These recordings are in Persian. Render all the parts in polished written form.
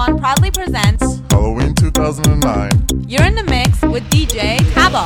One proudly presents Halloween 2009. You're in the Mix with DJ Tabo.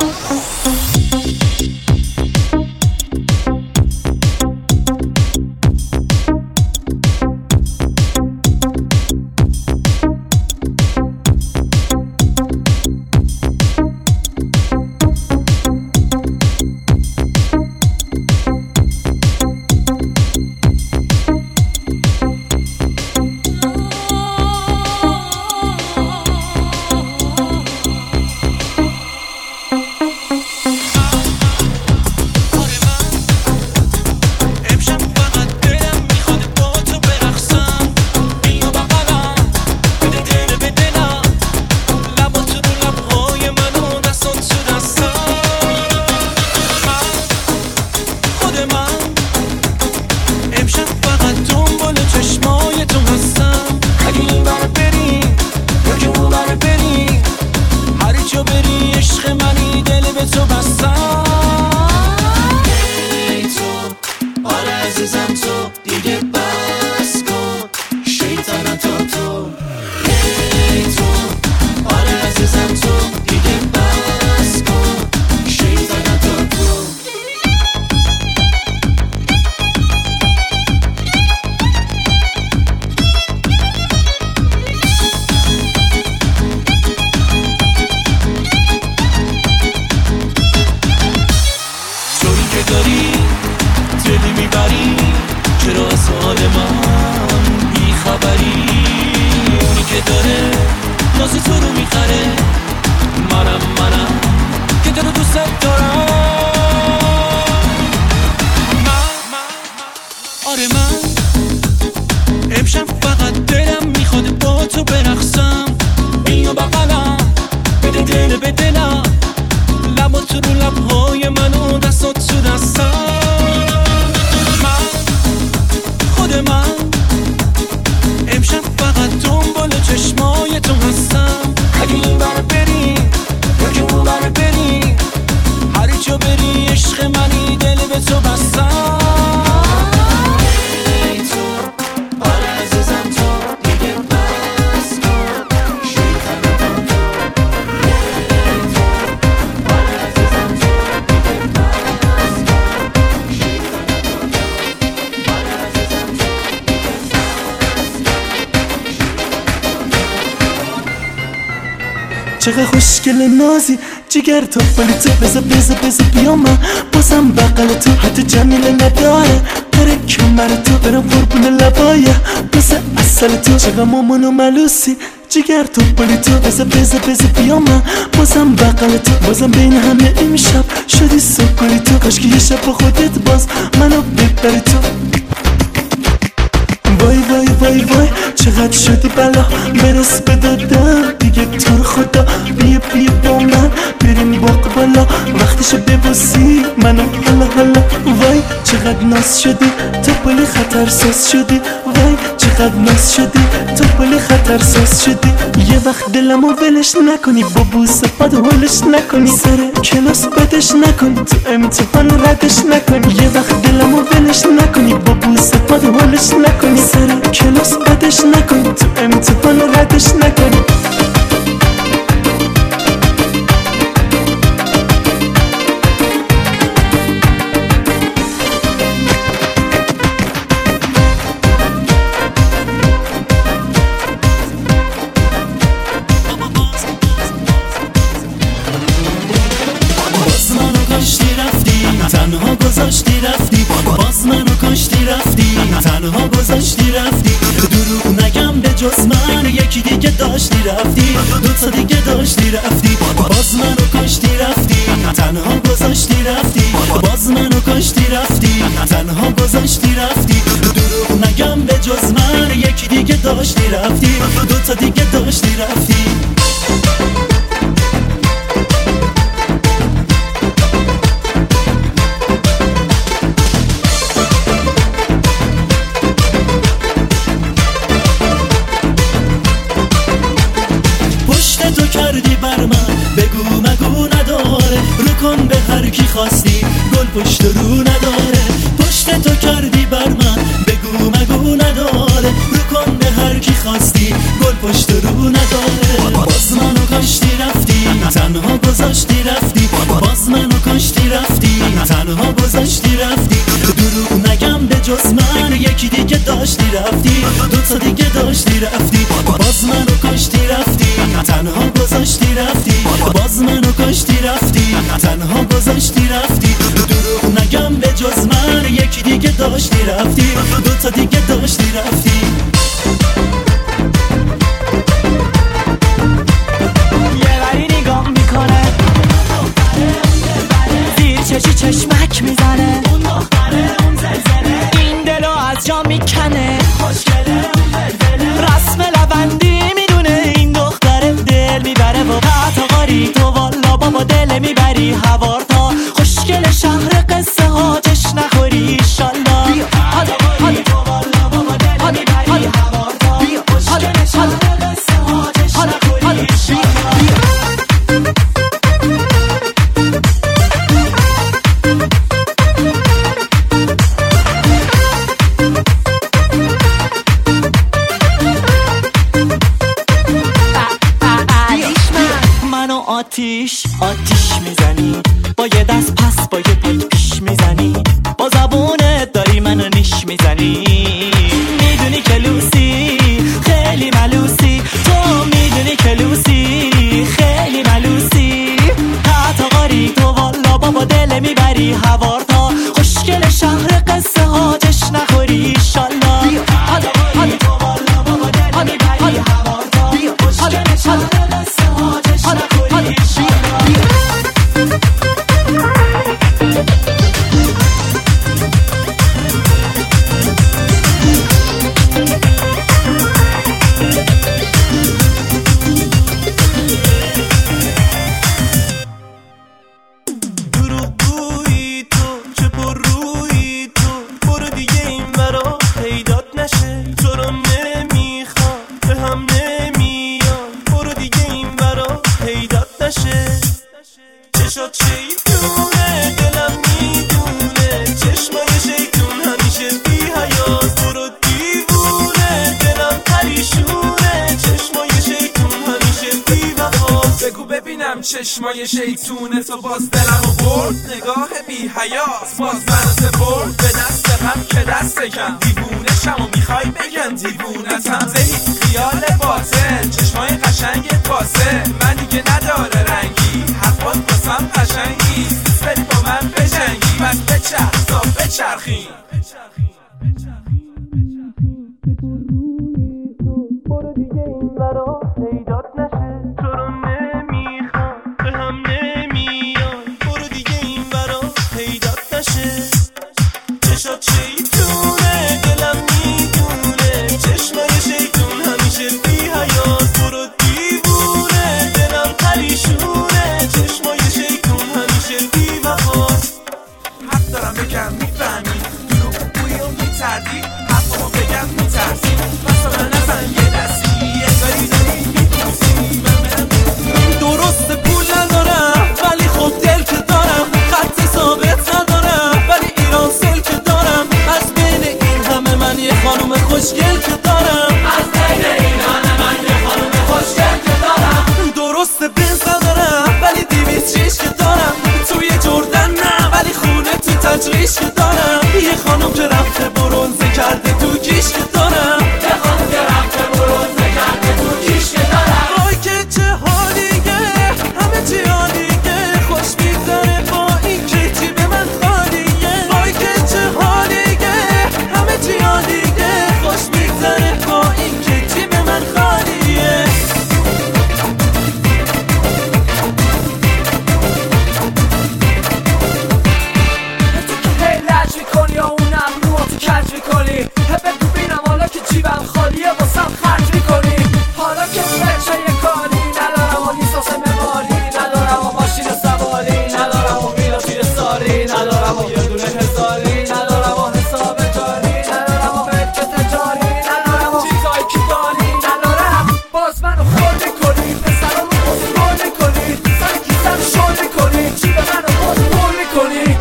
چقدر خوشگل نازی جگر تو ولی تو بزا بیا من بازم بغل تو حتی جمیل نداره داره کمر تو برم قربون لبایه بزا اصل تو چقدر مامان و ملوسی جگر تو ولی تو بزا بیا من بازم بغل تو بازم بین همه امشب شدی سکولی تو کاشکی یه شب با خودت باز منو ببری تو وای وای وای وای چقدر شدی بلا برس به دادم دیگه تو رو خدا بیا با من بریم باق بالا وقتشو ببوسی منو حالا وای چقدر ناز شدی تو پلی خطر ساز شدی وای چقدر ناز شدی تو پلی خطر ساز شدی یه وقت دلمو ولش نکنی با بوسه پاد هولش نکنی سر کلاس بدش نکنی تو امتحان ردش نکنی یه وقت دلمو ولش نکنی با بوسه پاد هولش نکنی سر کلاس بدش نکنی تو امتحان ردش نکنی تنها گذاشتی رفتی باز منو کاشتی رفتی تنها گذاشتی رفتی دروغ نگم به جز من یکی دیگه داشتی رفتی دوتا دیگه داشتی رفتی باز منو کاشتی رفتی تنها گذاشتی رفتی باز منو کاشتی رفتی تنها گذاشتی رفتی دروغ نگم به جز من یکی دیگه داشتی رفتی دوتا دیگه داشتی رفتی خواستی گل پشت رو نداره پشت تو کردی بر من بگو مگو نداره رو کن به هر کی خواستی گل پشت تنها گذاشتی رفتی. دروغ نگم به جز من یکی دیگه داشتی رفتی، دوتا دیگه داشتی رفتی، باز منو کاشتی رفتی. تنها گذاشتی رفتی، باز منو کاشتی رفتی، تنها گذاشتی رفتی. دروغ نگم به جز من یکی دیگه داشتی رفتی، دوتا دیگه داشتی رفتی. چشی چشمک میزنه، اون دختره اون زلزله، این دلو از جا میکنه، خوشگله اون زلزله، رسم لبندی میدونه این دختره دل میبره و قطع غاری تو والا بابا دل میبری هوار تا خوشگل شهر قصه ها جش نخوری ایشالله. تو والا بابا دل میبری هوار تا خوشگل شهر قصه ها جش نخوری ایشالله. آتیش میزنی با یه دست پس با یه پای پیش میزنی، با زبونت داری منو نیش میزنی. میدونی که لوسی خیلی ملوسی، تو میدونی که لوسی خیلی ملوسی. قطع غاری تو والا بابا دل میبری هوار تا خوشگل شهر قصه ها جش نخوری ایشالله. تو والا بابا دل میبری هوار تا خوشگل شهر قصه ها جش نخوری ایشالله. چشمای شیطونه تو باز دلمو برد، نگاه بی حیاس باز منو سپرد به دست غم که دست کم. دیوونه شمو میخوای بگن دیوونتم، زهی خیال باطل چشمای قشنگت واسه من دیگه نداره رنگی، حرفات باسم قشنگی، دوست داری با من بجنگی، بس بچرخ تا بچرخیم. برو دیگه این برا پیدات نشه، تو رو نمیخوام به هم نمیان، برو دیگه این برا پیدات نشه. چشات شیطونه دلم میدونه، چشمای شیطون همیشه بی حیاس. برو دیوونه دلم پریشونه، چشمای شیطون همیشه بی وفاست. حق دارم بگم میفهمی، دروغ بوی و میتردی، حرفمو بگم میترسی، مثلا نزن یه دستی انگاری داری میپوسی. درست پول ندارم ولی خب دل که دارم، خط ثابت ندارم ولی ایران سل که دارم. از بین این همه من یه خانوم خوشگل که دارم، از بین این همه من یه خانوم خوشگل که دارم. درست بنز ندارم ولی 200 ریش که دارم، توی جردن نه ولی خونه تو تجریش که دارم. یه خانوم که رفته برونزه کرده تو کیش که دارم، یه خانوم که رفته برونزه کرده تو کیش که دارم. وای که چه حالیه همه چی عالیه، خوش میگذره با این که جیب من خالیه. وای که چه حالیه همه چی عالیه، خوش میگذره با این که جیب من خالیه. لج میکنی یا اونم رو تو کج میکنی، بگو بینم حالا که جیبم خالیه واسم خرج میکنی. حالا که بچه یه کاری ندارم و لیسانس معماری ندارم و ماشین سواری ندارم و ویلا توی ساری ندارم و یه دونه هزاری ندارم و حساب جاری ندارم و ملک تجاری ندارم و چیزایی که داری ندارم. باز منو خورده کنی، پسرامو بزرگ میکنی، سر کیسم شل میکنی، جیب منو باز پر میکنی.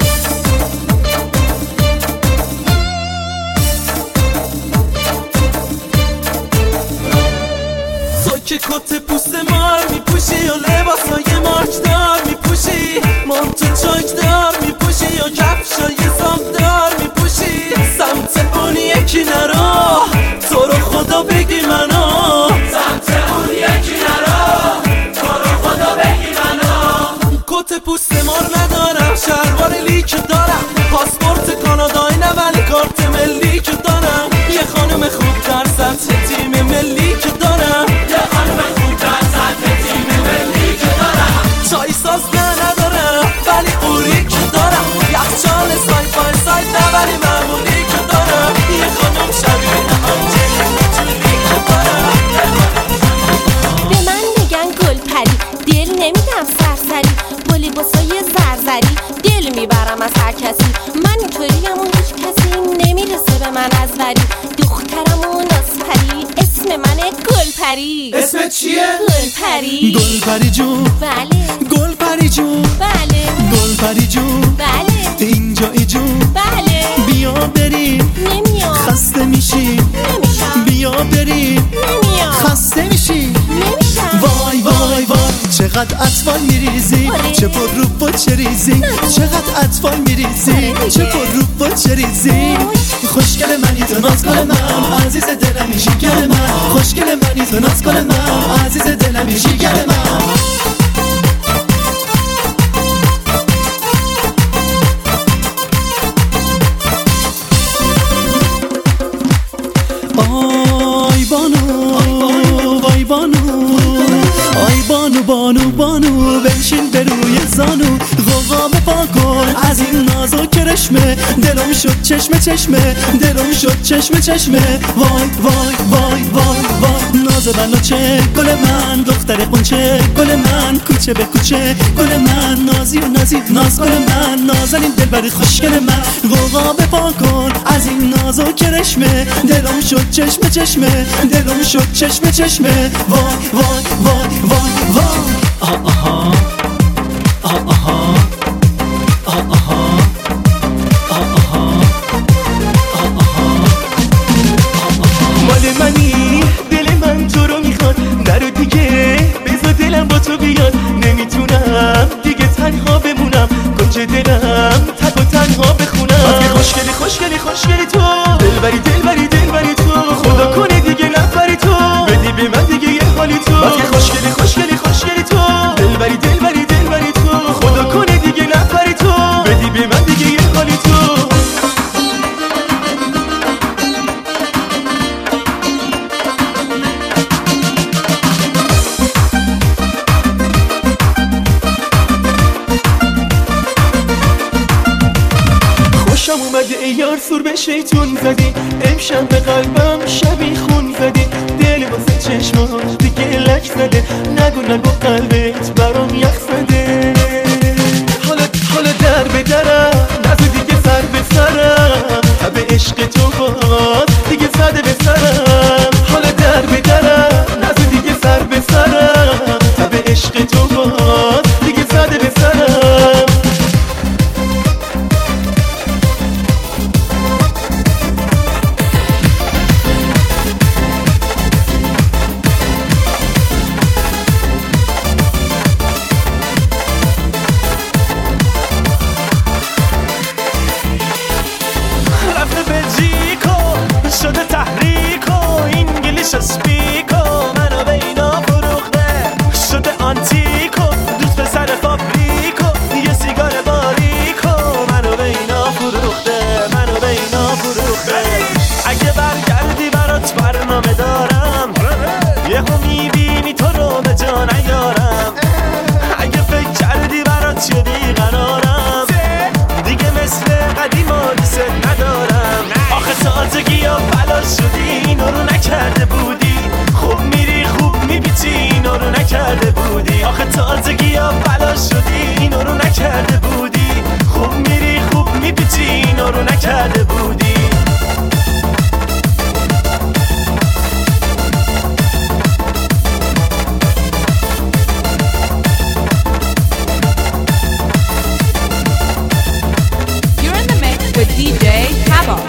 که کت پوست مار میپوشی و لباسای مارکدار میپوشی، مانتو چاکدار میپوشی و کفش من از وری دخترمون نازپری اسم منه گلپری. اسمت چیه؟ گلپری. گلپری جون. بله. گلپری جون. بله. گلپری جون. بله. اینجایی جون. بله. بیا بریم. نمیام. خسته میشی. نمیشم. بیا بریم. نمیام. خسته میشی. نمیشم. وای وای وای چقدر اطفال میریزی. چه پر رو و چه ریزی. چقدر اطفال میریزی. چه پر رو و چه ریزی. خوشگل منی تو ناز کن من عزیز دلمی شیگر من. خوشگل منی تو ناز کن من عزیز دلمی شیگر من. آی بانو وای بانو آی بانو بانو بانو بنشین به روی زانو غوغا بپا کن از این ناز و کرشمه دلم شد چشمه چشمه دلم شد چشمه چشمه وای وای وای وای وای ناز بناچه گل من دختر قنچه گل من کوچه به کوچه گل من نازی و نازی ناز گل من نازنین دلبری خوشگل من غوغا بپا کن از این ناز و کرشمه دلم شد چشمه چشمه دلم شد چشمه چشمه وای وای وای وای وای آها آها آها مال منی دل من تو رو میخواد نرو دیگه بذار دلم با تو بیاد نمیتونم دیگه تنها بمونم کنج دلم تک و تنها بخونم خوشگلی خوشگلی خوشگلی تو دلبری دلبری دلبری تو خدا کنه دیگه نفری تو بدی به من دیگه یه حالی تو خوشگلی خوشگلی خوشگلی تو دلبری دلبری دلبری تو خدا کنه دیگه نفری تو بدی به من دیگه یه حالی تو خوشم اومده ای یار سور به شیطون زدی امشب به قلبم شبی خون زدی دل واسه چشمات دیگه لک زده نگو نگو قلبت برام یخ زده حالا در به درم نزو دیگه سر به سرم تب عشق تو باد دیگه زده به سرم حالا در به درم نزو دیگه سر به سرم تب عشق تو باد دیگه زده به سرم شده تحریک و انگلیش اسپیک و منو به اینا فروخته شده آنتیک و دوست به سر فابریک و یه سیگار باریک و منو به اینا فروخته منو به اینا فروخته اگه برگردی برات برنامه دارم یهو میبینی تو رو به جا نیارم اگه فکر کردی برات چه بیقرارم دیگه مثل قدیما دوست ندارم آخه تازگی ها بلا شدی اینو رو نکرده بودی خوب میری خوب میبیتی اینو رو نکرده بودی آخه تازگی ها بلا شدی اینو رو نکرده بودی خوب میری خوب میبیتی اینو رو نکرده بودی You're in the mix with DJ Tabo.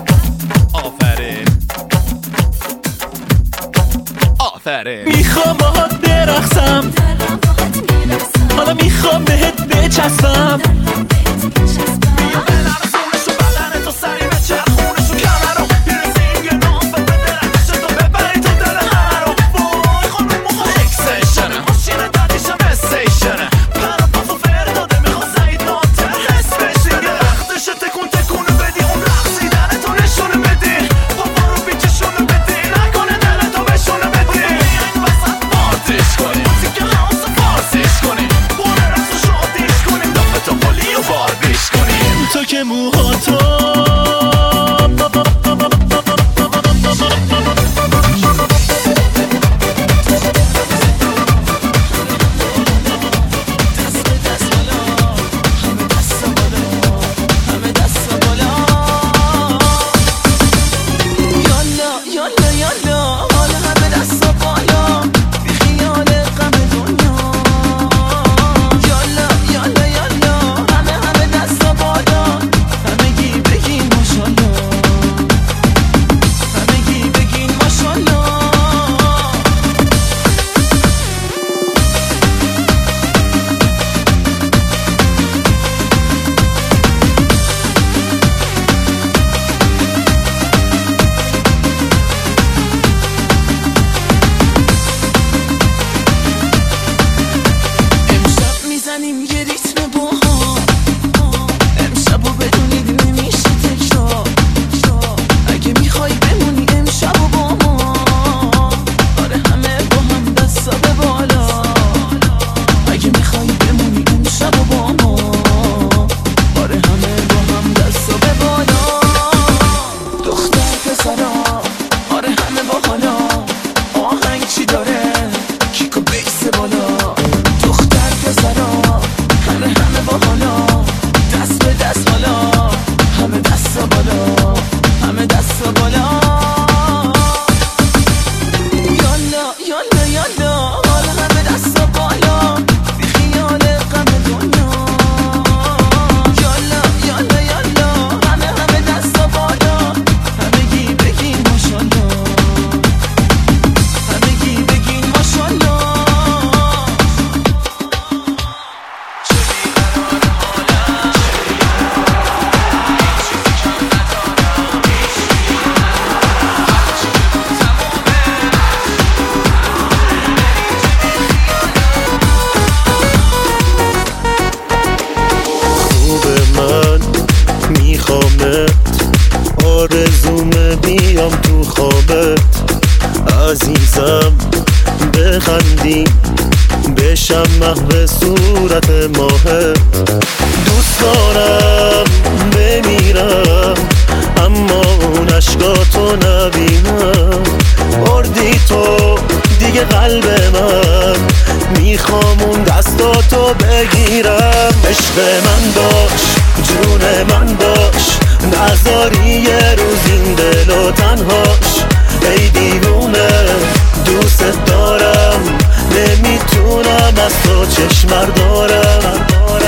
میخوام باهات برقصم حالا میخوام بهت بچسبم بیا بلرزونشو بدن تو سری بچرخونشو کمر رو پیرسینگ نام بده درکش تو ببری تو دل همه رو وای خانوم مخواه اکسیشنه ماشین دادیشم استیشنه پرا پافو فرداده میخواه زید نانتر حس بشینه وقتش تکون تکونه بدی اون رقصیدن تو نشونه بدی بابا رو بیچشونه بدی نکنه دل تو بشونه بدی بیاین وسط پارتیش کنی موزیک هاوس فارسیش کنی بونه رقص و شادیش کنی دفتو پولی و باربیش کنی تو که موهاتو آرزومه بیام تو خوابت عزیزم بخندی بشم محو صورت ماهت دوست دارم بمیرم اما اون عشقاتو نبینم بردی تو دیگه قلب من میخوام اون دستاتو بگیرم عشق من باش جون من باش نذاری یه روز این دلو تنهاش ای دیوونه دوست دارم نمیتونم از تو چشم دارم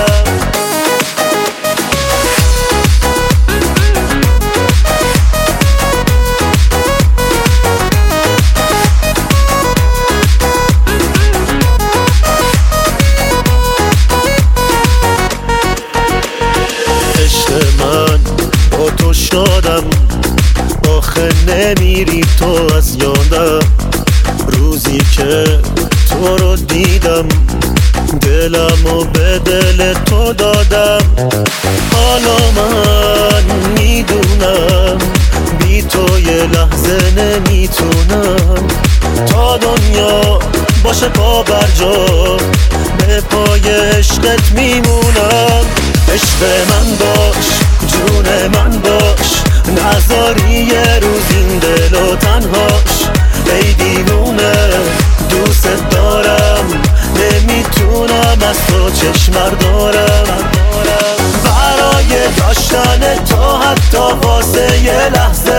من با تو شادم آخه نمیری تو از یادم روزی که تو رو دیدم دلمو به دل تو دادم حالا من میدونم بی تو یه لحظه نمیتونم تا دنیا باشه پا بر جا به پای عشقت میمونم عشق من باش جون من باش نذاری یه روز این دلو تنهاش ای دیوونه دوست دارم نمیتونم از تو چشم دارم برای داشتن تو حتی واسه یه لحظه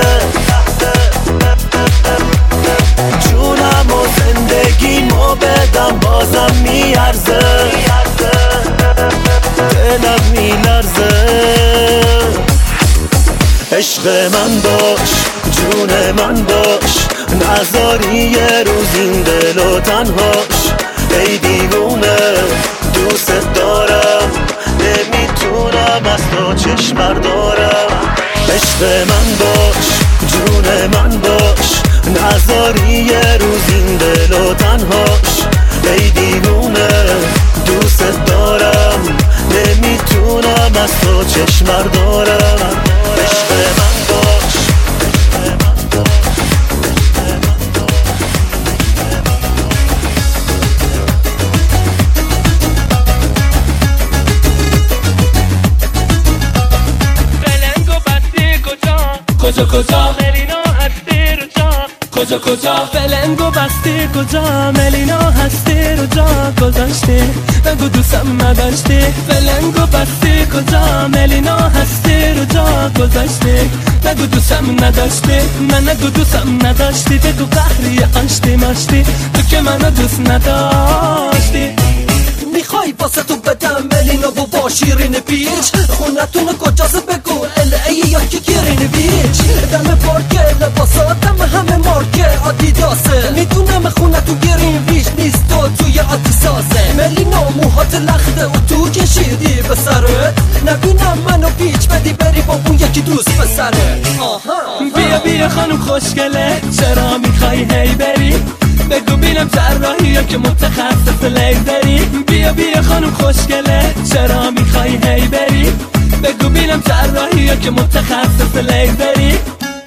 جونم و زندگیمو بدم بازم میارزه دلم میلرزه عشق من باش جون من باش نذاری یه روز این دلو تنهاش ای دیوونه دوست دارم نمیتونم از تو چشم دارم عشق من باش جون من باش نذاری یه روز این دلو تنهاش ای دیوونه دوست دارم نمیتونم از تو چشم دارم عشق من باش فلنگو بستی کجا کجا ملینا هستی رو جا کجا فلنگو بستی کجا ملینا هستی رو جا گذاشتی نگو دوستم نداشتی فلنگو بستی کجا ملینا هستی رو جا گذاشتی نگو دوستم نداشتی من نگو دوستم نداشتی بگو قهری آشتی ماشتی تو که منو دوست نداشتی میخوای واسه تو بدم ملینا و با شیرین بیچ خونتون کجاست بگو الهی یا که گیرین بیچ دم پارکه لباساتم همه مارکه آدیداسه میدونم خونتون گیرین بیچ نیست تو توی آدیسازه ملینا موهات لخته و تو کشیدی به سرت نبینم منو بیچ بدی بری با اون یکی دوست پسره بیا خانم خوشگله چرا میخوای هی بری بگو بینم جراحی یا که متخصص لیزری بیا خانم خوشگله چرا میخوای هی بری بگو بینم جراحی یا که متخصص لیزری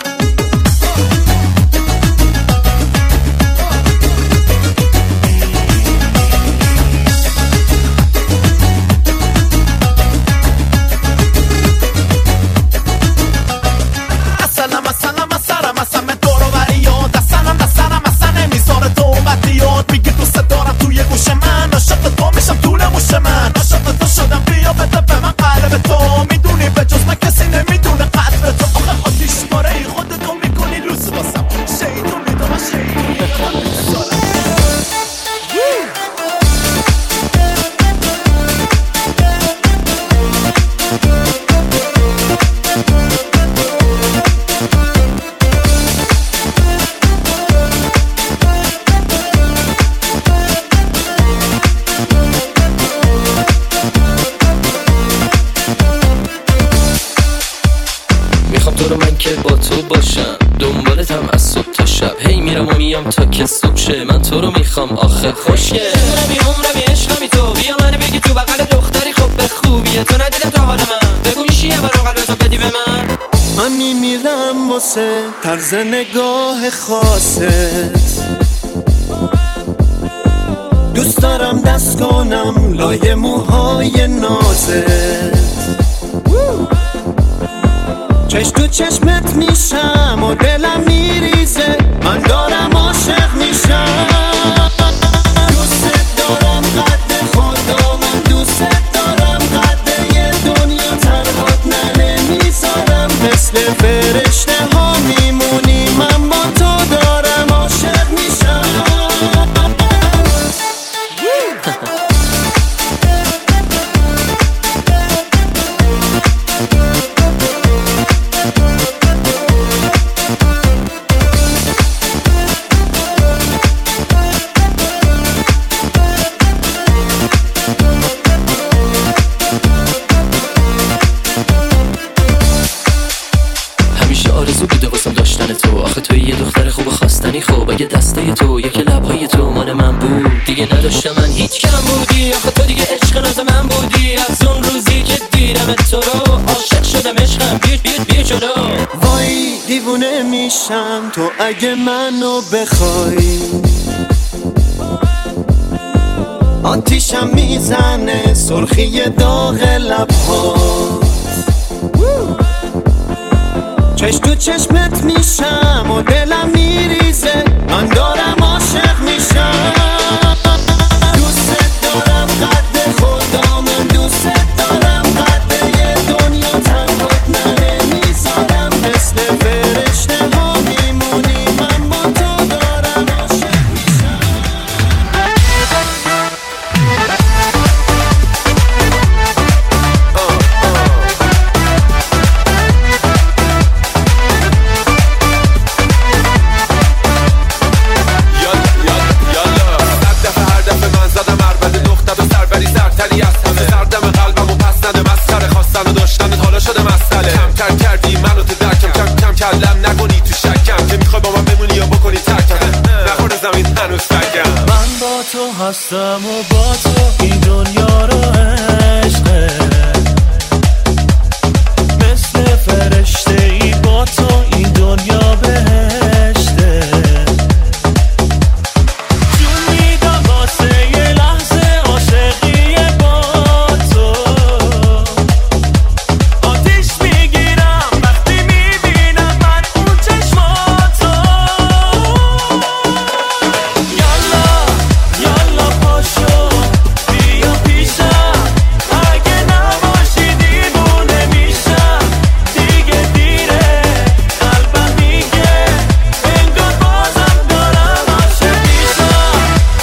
میگه دوست دارم توی گوش من عاشق تو میشم طول موش من عاشق تو شدم بیا بده به من قلب تو میدونی به جز من کسی نمیدونه قدر تو آخه آتیش ماره ای خودتو میکنی لوس باسم شیطون میدونم شیطون با تو باشم دنبالتم از صبح تا شب هی میرم و میام تا که صبح شه من تو رو میخوام آخه خوشگل عمرمی عشقمی تو بیا منو بگی تو بغل دختری خب به خوبیه تو ندیدم تا حال من بگو میشی یه بار قلب تو بدی به من من میمیرم واسه طرز نگاه خاصت، دوست دارم دست کنم لای موهای نازت، چشم تو چشمت میشم و دلم میریزه، من دارم عاشق میشم. دوست دارم قد خدا، من دوست دارم قد یه دنیا تنهات نمیذارم، مثل فرشته ها میمونی، من با تو دارم عاشق میشم. یه دختر خوب خواستنی، خوب اگه دستای تو یا که لبهای تو مال من بود، دیگه نداشتم من هیچ کم بودی، آخه تو دیگه عشق ناز من بودی، از اون روزی که دیدم تو رو عاشق شدم، عشقم بیا جلو. وای دیوونه میشم تو اگه منو بخوای، آتیشم میزنه سرخی داغ لبها، چشم تو چشمت میشم و دلم میریزه، من دارم عاشق میشم. دوست دارم قد خدا، من دوست دارم قد یه دنیا تنهات نمیذارم، مثل فرشته ها میمونی، من با تو دارم عاشق میشم. کلم نکنی تو شکم که میخوای با من بمونی یا بکنی ترکم، نخور زمین هنوز فکم. من با تو هستم و با تو این دنیا رو عشقه، مثل فرشته ای با تو این دنیا بهشته، جون میدم واسه یه لحظه عاشقی با تو، آتیش میگیرم وقتی میبینم من اون چشماتو. یالا پاشو بیا پیشم، اگه نباشی دیوونه میشم، دیگه دیره قلبم میگه انگار بازم دارم عاشق میشم.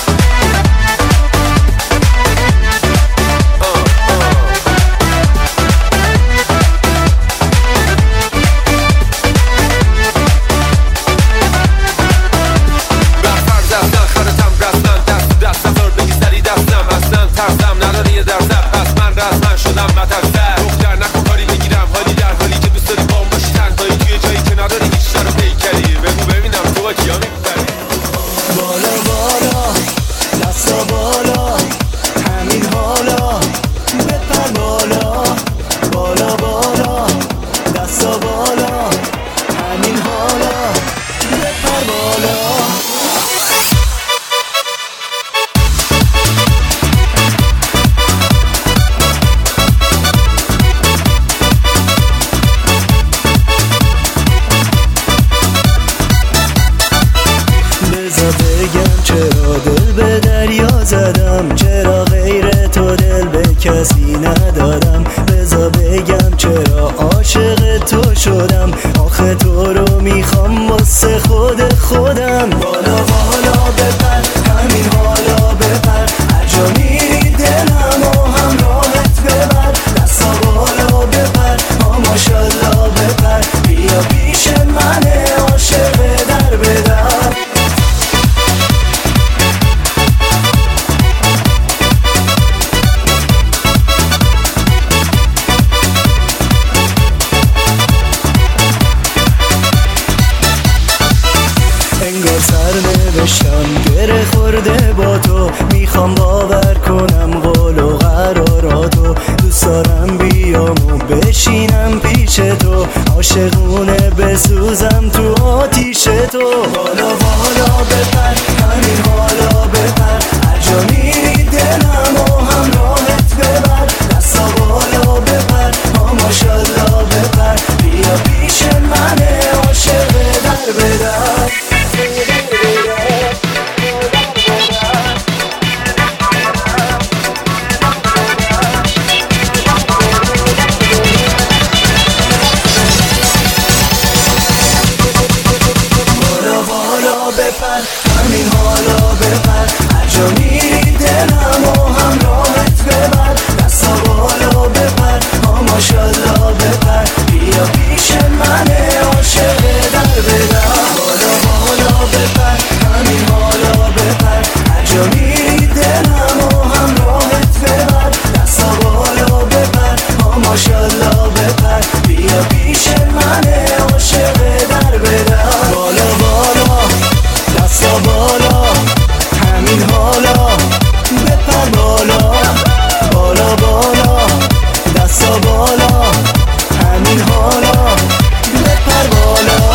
برفرد دستن خرتم رسمن، دست تو دست نزار بگی سری دستم، اصلا ترسم نداری یه درزم، پس من رسمن شدم مترسم. دختر نکن کاری بگیرم حالی، در حالی که دوست داری بام باشی تنهایی توی جایی که نداری هیچ سر و پیکری، بگو ببینم تو با کیا میپری. بالا بالا دستا بالا همین حالا، بپر بالا بالا بالا دستا بالا همین حالا، بپر بالا. بذار بگم چرا دل به دریا زدم، چرا غیر تو دل به کسی ندارم، بذار بگم چرا عاشق تو شدم، آخه تو رو میخوام واسه خودم. بالا بالا بپر همین حالا، بپر هر جا میری دلم و همراهت ببر، دستا بالا بپر ماشالله بپر، بیا پیش من عاشق در بدر. انگار سرنوشتم گره خورده با تو، میخوام باور کنم قول و قراراتو، دوست دارم بیام و بشینم پیش تو، عاشقونه بسوزم تو آتیش تو. بالا بالا بپر همین حالا بپر، هر جا میری دلم و همراهت ببر. دستا بالا بپر ماشالله بپر، بیا پیش منه عاشق در بدر. همین حالا بپر، هر جا میری دلم و همراهت ببر. دستا بالا بپر ماشالله بپر، بیا پیش منه عاشق در بدر. بالا بالا بپر همین حالا بپر، هر جا میری دلم و همراهت ببر. دستا بالا بپر ماشالله بپر، بیا پیش منه عاشق در بدر. بالا بالا دستا بالا همین حالا بپر، بالا بالا بالا دستا بالا همین حالا بپر بالا.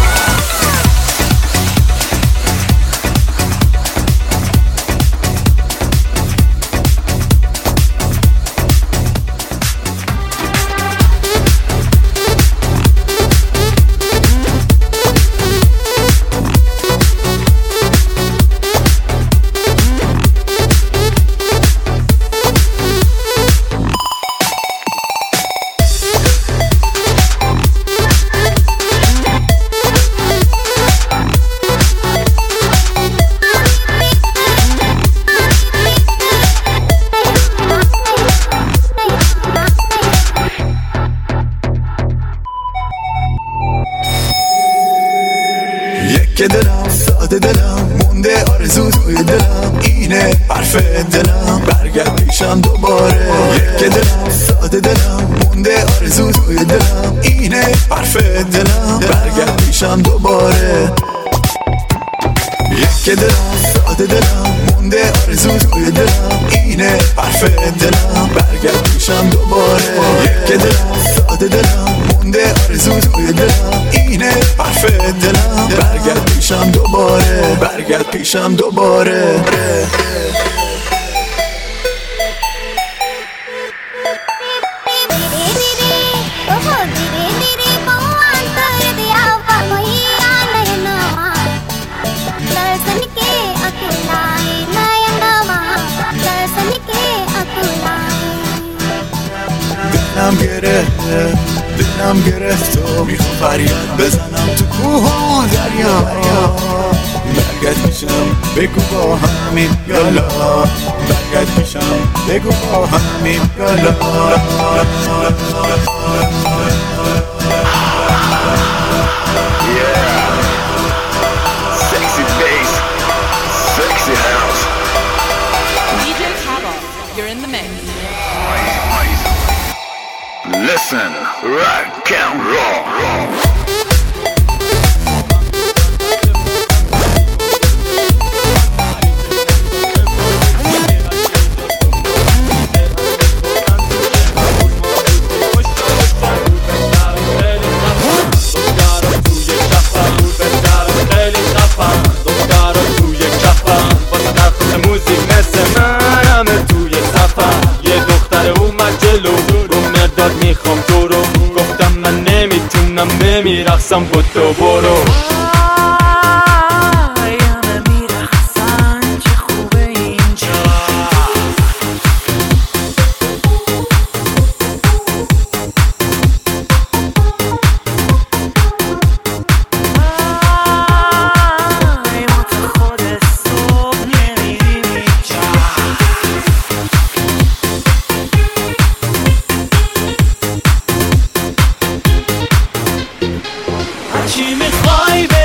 که دلم ساده دلم مونده آرزو توی دلم، اینه حرف دلم برگرد پیشم دوباره. که دلم ساده دلم مونده آرزو توی دلم، اینه حرف دلم برگرد پیشم دوباره. که دلم ساده دلم مونده آرزو توی دلم، اینه حرف دلم برگرد پیشم دوباره. که دلم ساده دلم مونده آرزو توی دلم، اینه حرف دلم برگرد پیشم دوباره، برگرد پیشم دوباره. دلم گرفت و میخوام فریاد بزنم تو کوه و دریا. برگرد پیشم بگو با همین یالا، برگرد پیشم بگو با همین یالا. Sexy bass, sexy house. DJ Chavo, you're in the mix. Listen, rock and roll. میخوام تو رو، گفتم من نمیتونم نمیرقصم با تو برو. همه میرقصن چه خوبه اینجا. ما تو خود صبح نمیریم اینجا. چی میخوای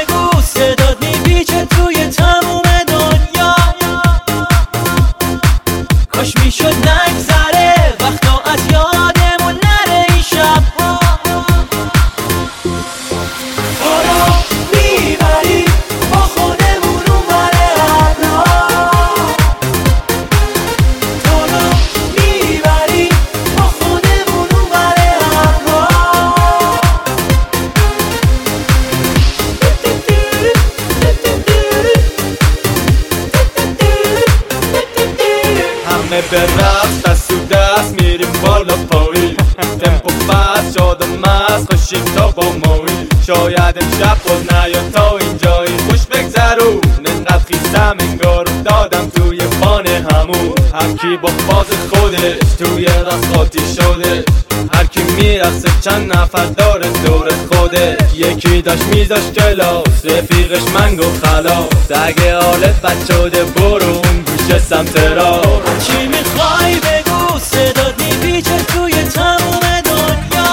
همه به رقص دست تو دست میریم بالا پایین تمپو فست شاد و مست خوشیم تا با مایی شاید امشب باز نیا تا اینجایی خوش بگذرون انقدر خیستم انگار دادم توی بان همون هر کی با باز خودش توی رقص قاطی شده هر کی میرقصه چند نفر داره دور خوده یکی داشت میذاشت کلاس رفیقش من گفت خلاص اگه حالت بد شده برو اون گوشه سمت را چی میخوای بگو صدات میپیچه توی تموم دنیا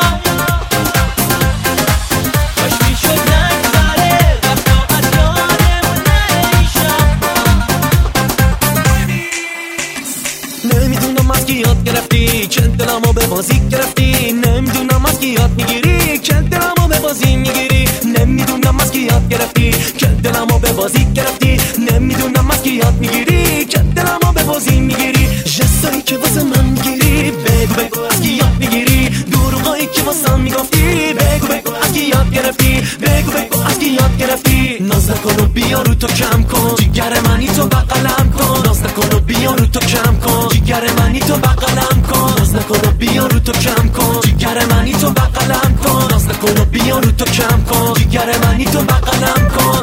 کاش میشد نگذره وقتا از یادمون نیشم نمیدونم از کی یاد گرفتی که دلمو به بازی گرفتی نمیدونم از کی یاد میگیری که دلمو به بازی میگیری نمیدونم از کی یاد گرفتی که دلمو به بازی گرفتی نمیدونم از کی یاد میگیری که دلمو به بازی میگیری جستایی که واسه من میگیری بگو بگو از کی یاد میگیری دروغایی که واسه میگفتی بگو بگو از کی یاد گرفتی بگو بگو از کی یاد گرفتی ناز نکن و بیا رو تو کم کن جیگر منی تو بغلم کن ناز نکن و بیا رو تو کم کن جیگر منی تو بغلم کن ناز نکن و بیا رو تو کم کن جیگر منی تو بغلم کن ناز نکن و بیا رو تو کم کن جیگر منی تو بغلم کن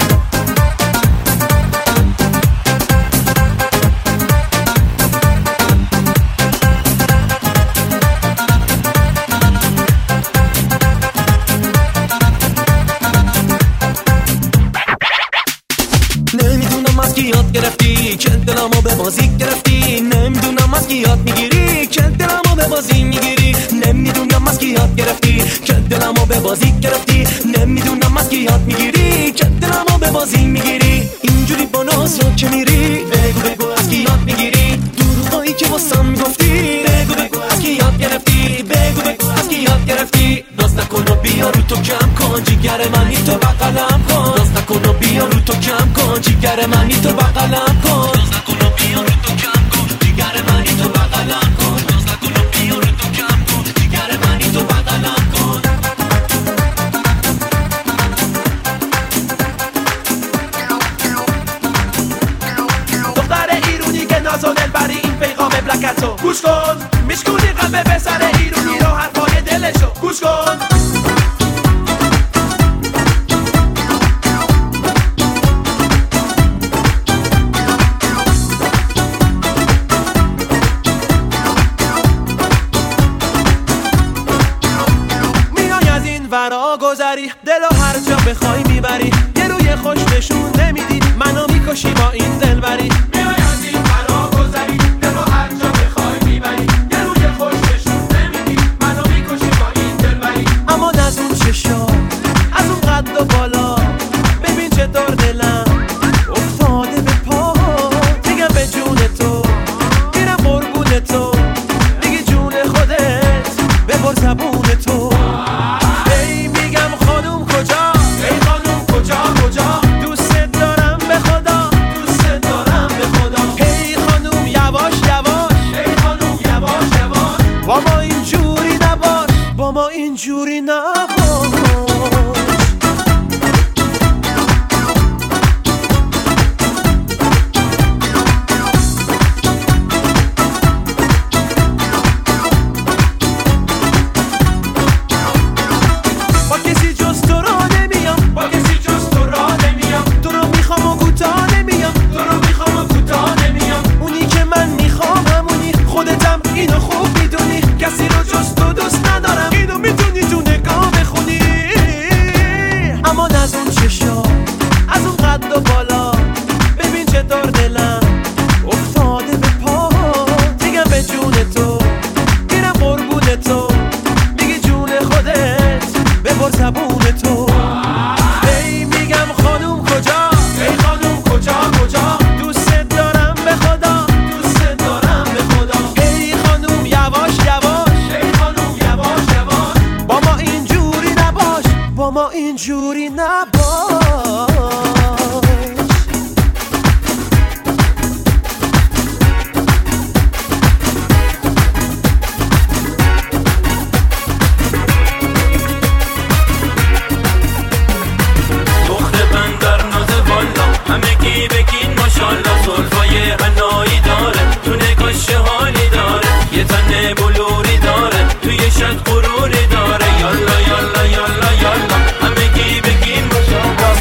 نمیدونم از کی یاد گرفتی که دلمو به بازی گرفتی نمیدونم از کی یاد میگیری که دلمو به بازی میگیری نمیدونم از کی یاد گرفتی که دلمو به بازی گرفتی نمیدونم از کی یاد میگیری که دلمو به بازی میگیری اینجوری با نازو که میری بگو بگو از کی یاد میگیری دروغایی که واسم میگفتی بگو بگو از کی یاد گرفتی بگو بگو از کی یاد گرفتی ناز نکن و بیا رو تو کم کن جیگر منی تو بغلم کن ناز نکن و بیا رو تو کم کن جیگر منی تو بغلم کن ناز نکن و بیا رو تو کم کن جیگر منی تو بغلم کن ناز نکن و بیا رو تو کم کن جیگر منی تو بغلم کن دختر ایرونی که ناز و دلبری این پیغام بلکتو گوش کن میشکونی قلب پسر ایرونی رو حرفای دلشو گوش کن ورا گذری دلو هر جا بخوای میبری یه روی خوش نشون نمیدی منو میکشی با این دلبری میای از این ورا گذری دلو هر جا بخوای میبری یه روی خوش نشون نمیدی منو میکشی با این دلبری اما از اون چشا از اون قد و بالا ببین چطور دلم افتاده به پا میگم به جون تو میرم قربون تو میگی جون خودت ببر زبون تو اینجوری نباش با کسی جز تو را نمیام با کسی جز تو را نمیام تو رو میخوام و کوتاه نمیام تو رو میخوام و کوتاه نمیام اونی که من میخوام همونی خودتم اینو خوب میدونی کسی رو جز تو دوست ندارم اینو میتونی تو نگاه بخونی اما از اون چشا از اون قد و بالا ببین چطور دلم افتاده به پا میگم به جون تو میرم قربون تو میگی جون خودت ببر زبون تو هی میگم خانوم کجا هی خانوم کجا کجا دوست دارم به خدا دوست دارم به خدا هی خانوم یواش یواش هی خانوم یواش یواش با ما اینجوری نباش با ما اینجوری نباش همگی بگین ماشالله سلفای هنایی داره تو نگاشه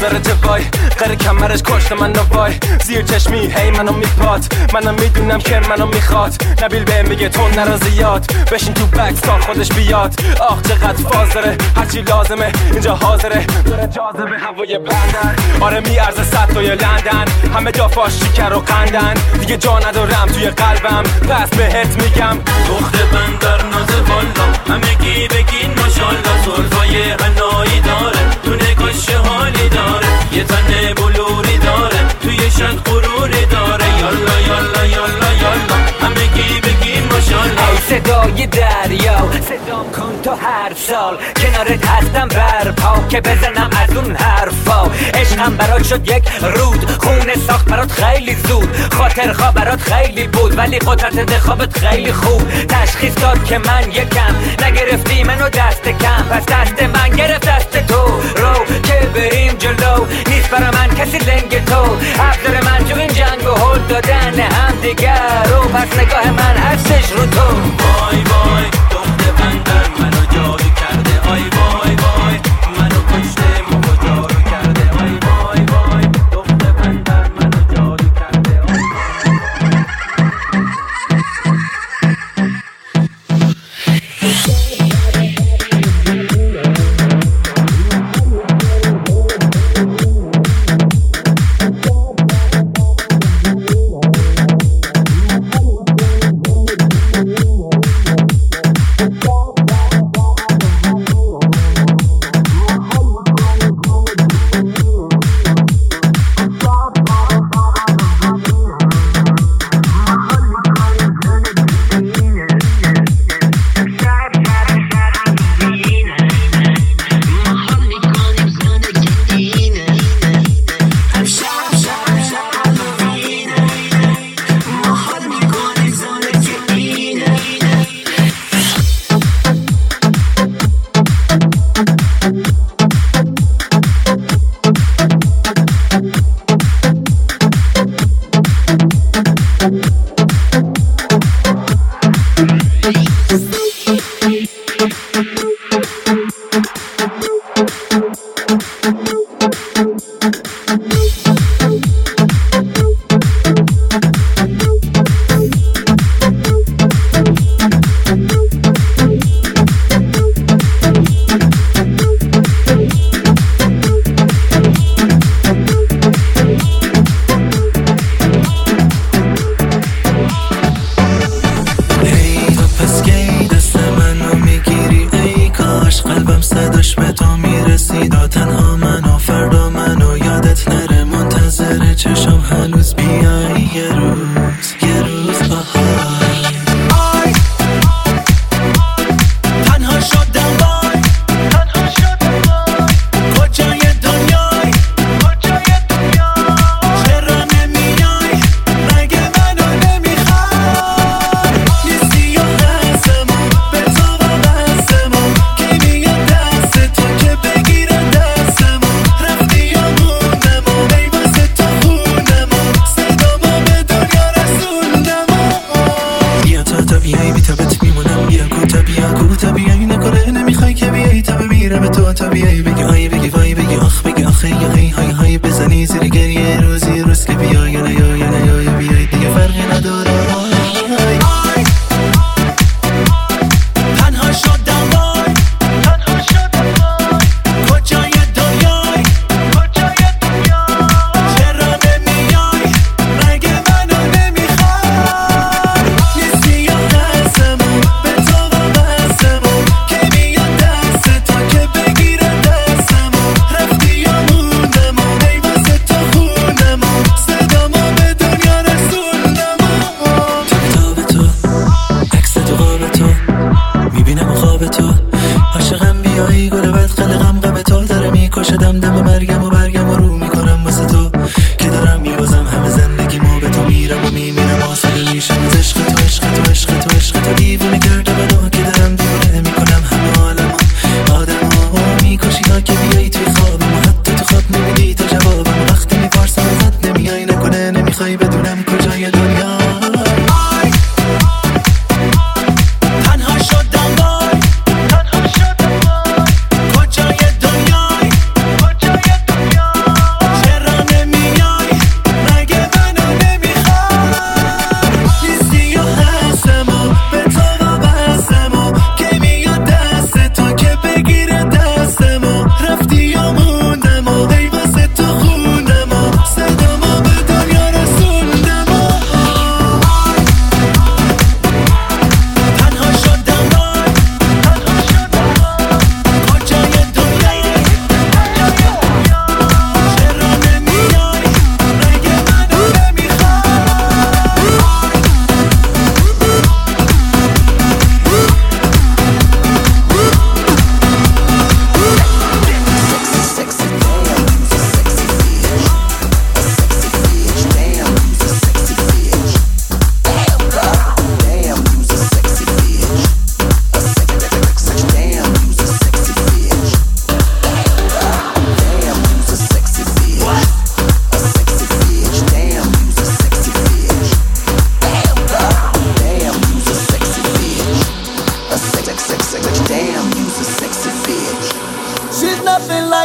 درجه وای قره کمرش کشت من وای زیر چشمی هی منو میپات منم میدونم که منو میخواد نبیل بهم میگه تو نرا زیاد بشین تو بکس تا خودش بیاد آخ چقدر فاز داره هرچی لازمه اینجا حاضره داره جاذبه هوای بندر آره میارزه 100 تا لندن همه جا فاش شکر و قندن دیگه جا ندارم توی قلبم پس بهت میگم دخت بندر نازه والا همگی بگین ماشالله سلفای هنایی داره تو نگاش حالی داره یه تن بلوری داره توی شن غروری داره یالا یالا یالا یالا همگی بگین ماشالله ای صدای دریا صدام کن تو هر سال کنارت هستم برپا که بزنم از اون حرفا عشقم برات شد یک رود خونه ساخت برات خیلی زود خاطر خواب برات خیلی بود ولی قدرت خوابت خیلی خوب تشخیص داد که من یکم نگرفتی منو دست کم پس دست من گرفت دست تو رو که بریم جلو نیست برا من کسی لنگ تو ابزار من تو این جنگ و هل دادن هم دیگر رو پس نگاه من هستش رو تو وای وای دخت بندر منو جادو کرده آی وای وای منو کشته مجارو کرده آی وای وای دخت بندر منو جادو کرده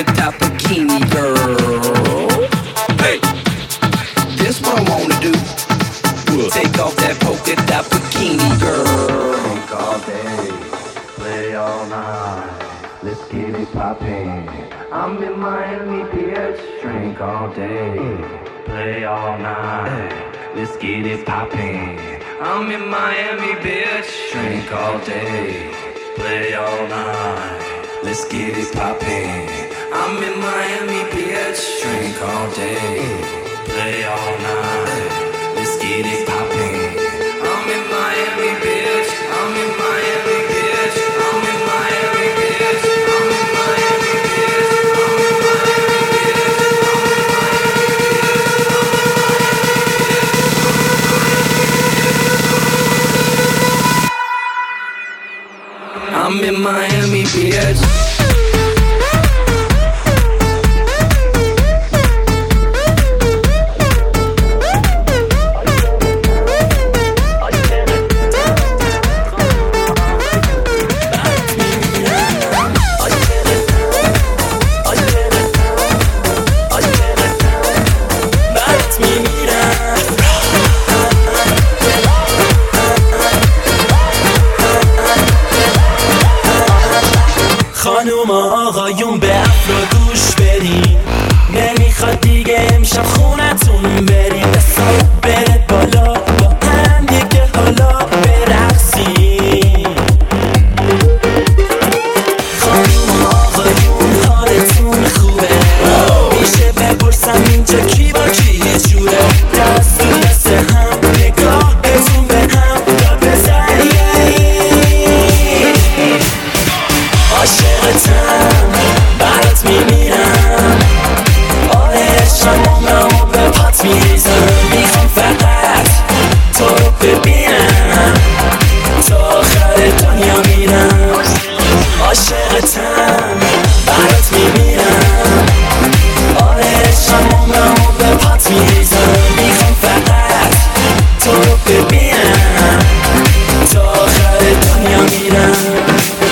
polka dot bikini girl. Hey, this what I wanna do. Take off that polka dot bikini girl. Drink all day, play all night. Let's get it poppin'. I'm in Miami Beach. Drink all day, play all night. Let's get it poppin'. I'm in Miami Beach. Drink all day, play all night. Let's get it poppin'. I'm in Miami Beach. Drink all day, play all night. Let's get it poppin'. I'm in Miami Beach. I'm in Miami Beach. I'm in Miami Beach. I'm in Miami Beach. I'm in Miami Beach. I'm in Miami Beach. خانوم آقایون به افرا گوش بدین، نمیخواد دیگه امشب خونتون بریم. حساب بره بالا با هم دیگه حالا برقصیم. خانوم آقایون حالتون خوبه؟ میشه بپرسم اینجا کی با کی یه جوره؟ دست تو دست هم نگاهتون به هم داد بزنید. عاشقتم برات میمیرم، آره عشقم عمرمو به پات میریزم. میخوام فقط تو رو ببینم، تا آخر دنیا میرم. عاشقتم برات میمیرم، آره عشقم عمرمو به پات میریزم. میخوام فقط تو رو ببینم، تا آخر دنیا میرم.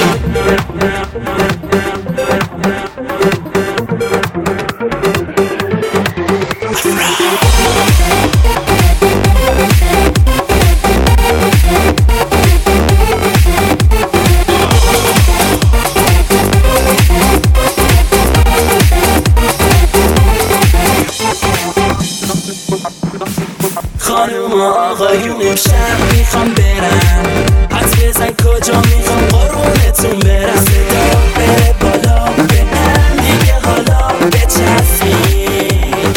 خانوم آقایون امشب میخوام برم، حدس بزن کجا میخوام قربونتون برم. صدا بره بالا به هم دیگه حالا بچسبیم.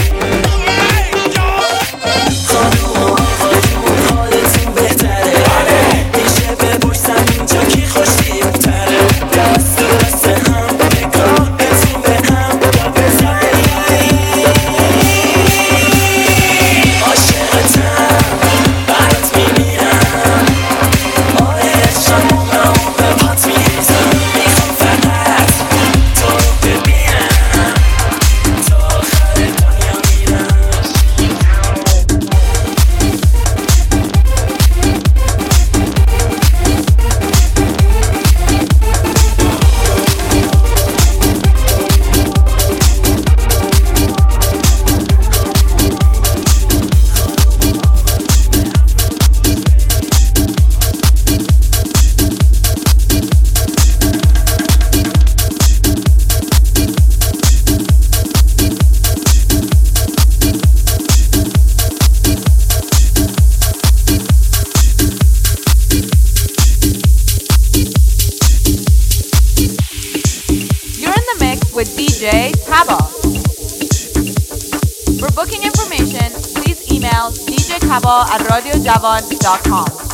خانوم آقایون حالتون بهتره؟ میشه بپرسم اینجا کی خوشتیب‌تره؟ دست تو دست هم نگاهتون به هم داد بزنید. عاشقتم برات میمیرم، آره عشقم عمرمو به پات میریزم. میخوام فقط تو رو ببینم، تا آخر دنیا میرم. You're in the mix with DJ Tabo. For booking information, please email djtabo@radiojavan.com.